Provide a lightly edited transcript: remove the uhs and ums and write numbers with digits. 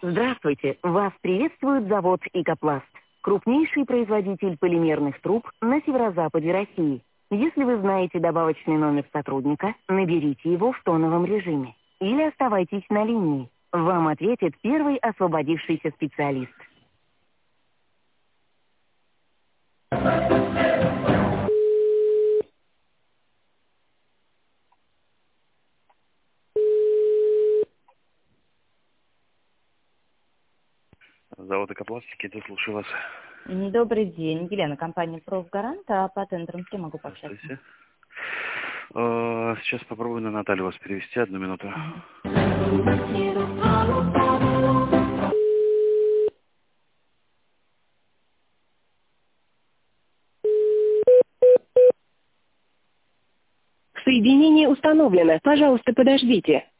Здравствуйте! Вас приветствует завод «Икопласт», крупнейший производитель полимерных труб на северо-западе России. Если вы знаете добавочный номер сотрудника, наберите его в тоновом режиме. Или оставайтесь на линии. Вам ответит первый освободившийся специалист. Завод «Экопластики», это слушаю вас. Добрый день. Елена, компания «Профгарант». А по тендерам с кем могу пообщаться? Здравствуйте. Сейчас попробую на Наталью вас перевести. 1 минуту. Соединение установлено. Пожалуйста, подождите.